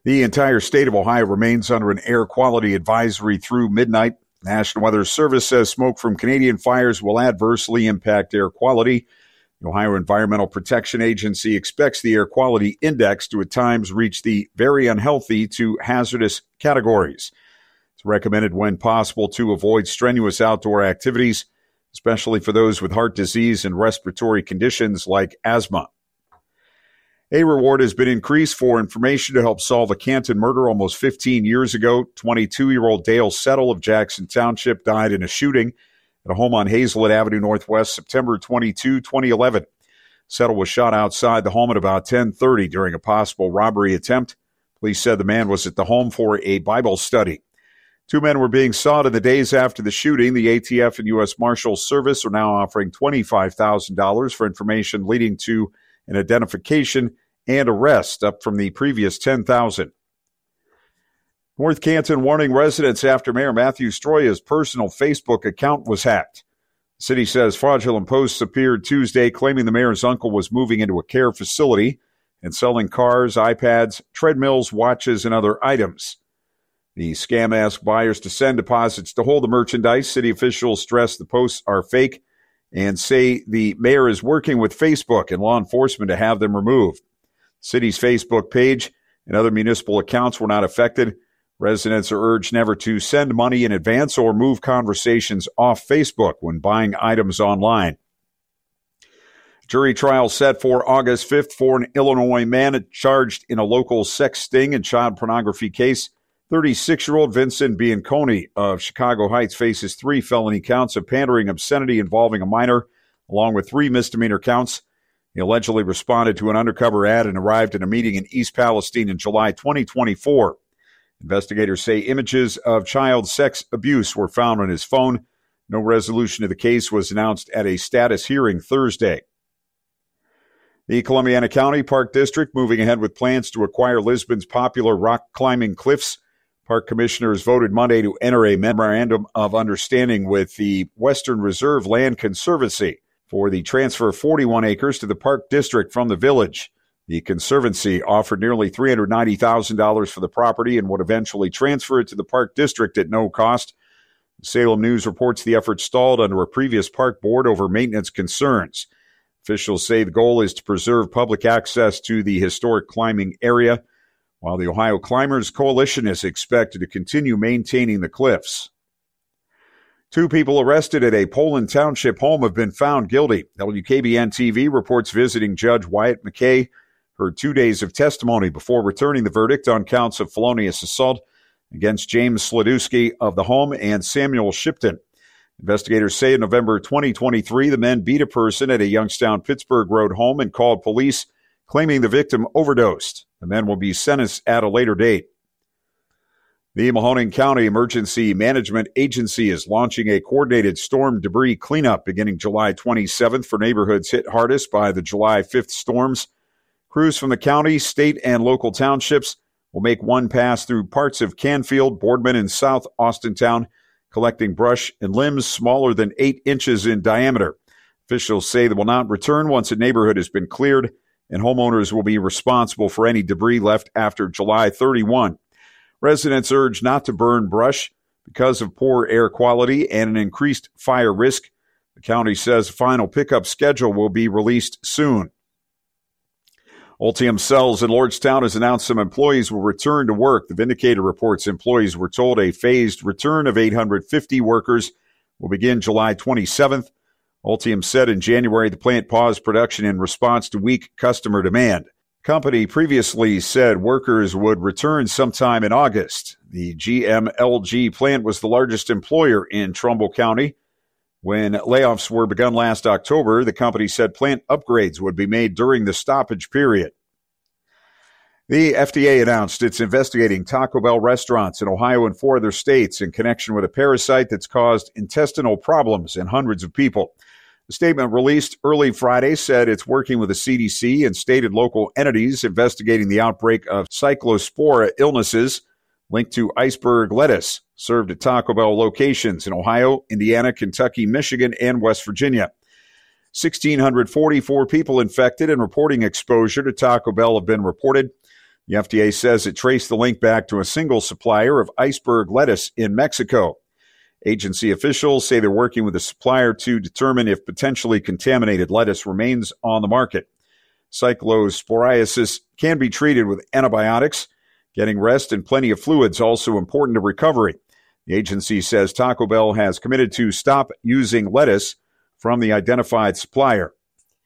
The entire state of Ohio remains under an air quality advisory through midnight. National Weather Service says smoke from Canadian fires will adversely impact air quality. The Ohio Environmental Protection Agency expects the air quality index to at times reach the very unhealthy to hazardous categories. It's recommended when possible to avoid strenuous outdoor activities, especially for those with heart disease and respiratory conditions like asthma. A reward has been increased for information to help solve a Canton murder almost 15 years ago. 22-year-old Dale Settle of Jackson Township died in a shooting at a home on Hazelwood Avenue Northwest, September 22, 2011. Settle was shot outside the home at about 10:30 during a possible robbery attempt. Police said the man was at the home for a Bible study. Two men were being sought in the days after the shooting. The ATF and U.S. Marshals Service are now offering $25,000 for information leading to an identification and arrest, up from the previous $10,000. North Canton warning residents after Mayor Matthew Stroya's personal Facebook account was hacked. The city says fraudulent posts appeared Tuesday claiming the mayor's uncle was moving into a care facility and selling cars, iPads, treadmills, watches, and other items. The scam asked buyers to send deposits to hold the merchandise. City officials stress the posts are fake and say the mayor is working with Facebook and law enforcement to have them removed. City's Facebook page and other municipal accounts were not affected. Residents are urged never to send money in advance or move conversations off Facebook when buying items online. Jury trial set for August 5th for an Illinois man charged in a local sex sting and child pornography case. 36-year-old Vincent Bianconi of Chicago Heights faces 3 felony counts of pandering obscenity involving a minor, along with 3 misdemeanor counts. He allegedly responded to an undercover ad and arrived at a meeting in East Palestine in July 2024. Investigators say images of child sex abuse were found on his phone. No resolution of the case was announced at a status hearing Thursday. The Columbiana County Park District moving ahead with plans to acquire Lisbon's popular rock climbing cliffs. Park commissioners voted Monday to enter a memorandum of understanding with the Western Reserve Land Conservancy for the transfer of 41 acres to the Park District from the village. The Conservancy offered nearly $390,000 for the property and would eventually transfer it to the Park District at no cost. Salem News reports the effort stalled under a previous park board over maintenance concerns. Officials say the goal is to preserve public access to the historic climbing area, while the Ohio Climbers Coalition is expected to continue maintaining the cliffs. 2 people arrested at a Poland Township home have been found guilty. WKBN-TV reports visiting Judge Wyatt McKay heard 2 days of testimony before returning the verdict on counts of felonious assault against James Sladewski of the home and Samuel Shipton. Investigators say in November 2023, the men beat a person at a Youngstown, Pittsburgh Road home and called police, claiming the victim overdosed. The men will be sentenced at a later date. The Mahoning County Emergency Management Agency is launching a coordinated storm debris cleanup beginning July 27th for neighborhoods hit hardest by the July 5th storms. Crews from the county, state, and local townships will make one pass through parts of Canfield, Boardman, and South Austintown, collecting brush and limbs smaller than 8 inches in diameter. Officials say they will not return once a neighborhood has been cleared, and homeowners will be responsible for any debris left after July 31. Residents urge not to burn brush because of poor air quality and an increased fire risk. The county says a final pickup schedule will be released soon. Ultium Cells in Lordstown has announced some employees will return to work. The Vindicator reports employees were told a phased return of 850 workers will begin July 27th. Ultium said in January the plant paused production in response to weak customer demand. The company previously said workers would return sometime in August. The GMLG plant was the largest employer in Trumbull County. When layoffs were begun last October, the company said plant upgrades would be made during the stoppage period. The FDA announced it's investigating Taco Bell restaurants in Ohio and 4 other states in connection with a parasite that's caused intestinal problems in hundreds of people. The statement released early Friday said it's working with the CDC and state and local entities investigating the outbreak of cyclospora illnesses linked to iceberg lettuce served at Taco Bell locations in Ohio, Indiana, Kentucky, Michigan, and West Virginia. 1,644 people infected and reporting exposure to Taco Bell have been reported. The FDA says it traced the link back to a single supplier of iceberg lettuce in Mexico. Agency officials say they're working with the supplier to determine if potentially contaminated lettuce remains on the market. Cyclosporiasis can be treated with antibiotics. Getting rest and plenty of fluids also important to recovery. The agency says Taco Bell has committed to stop using lettuce from the identified supplier.